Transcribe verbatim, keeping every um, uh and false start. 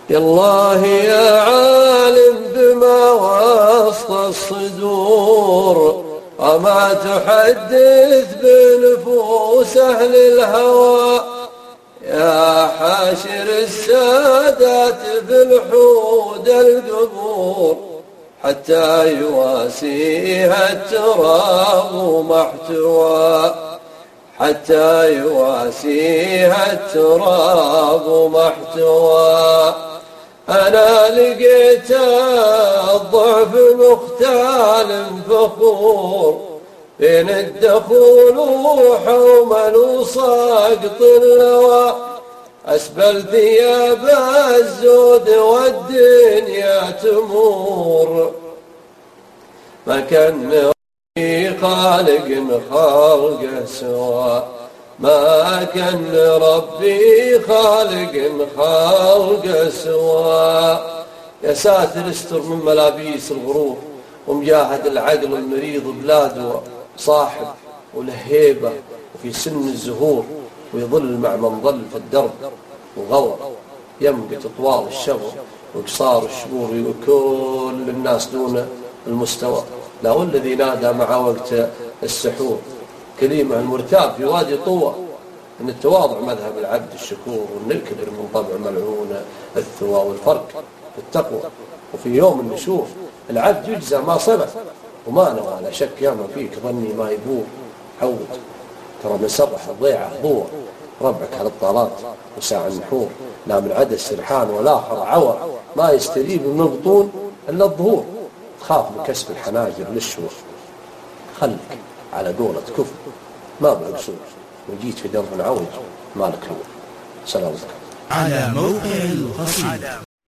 الله يا عالم بما وسط الصدور، وما تحدث بنفوس أهل الهوى. يا حاشر السادات في الحود القبور، حتى يواسيها التراب محتوى، حتى يواسيها التراب محتوى. أنا لقيت الضعف مختال فخور، بين الدخول وحومل وساقط اللوى. أسبل ثياب الزود والدنيا تمور، ما كان ربي خالق خلق سوى، ما كان ربي خالق خلق سوى. يا ساتر استر من ملابيس الغرور، ومجاهد العقل المريض بلاده صاحب وله هيبة وفي سن الزهور، ويظل مع من ظل في الدرب وغور، يمقت طوال الشغل وقصار الشبور، وكل الناس دون المستوى. لا والذي نادى مع وقت السحور، كليمة المرتاب في وادي طوى، إن التواضع مذهب العبد الشكور، وإن الكبر من طبع ملعون الثوى. والفرق في التقوى، وفي يوم النشور العبد يجزى ما صنع وما نوى. لا شك يعمل فيك ظني ما يبور، عود ترى من سرح الضيعة ضوى، ربعك على الطالات وساع النحور. لا من عدا السرحان والآخر عوى، ما يستجيب من البطون إلا الظهور. تخاف من كسب الحناجر للشور، خلك على قولة كفر ما بقصور، وجيت في درب عوج مالك نور. سلام عليكم. على موقع القصيدة.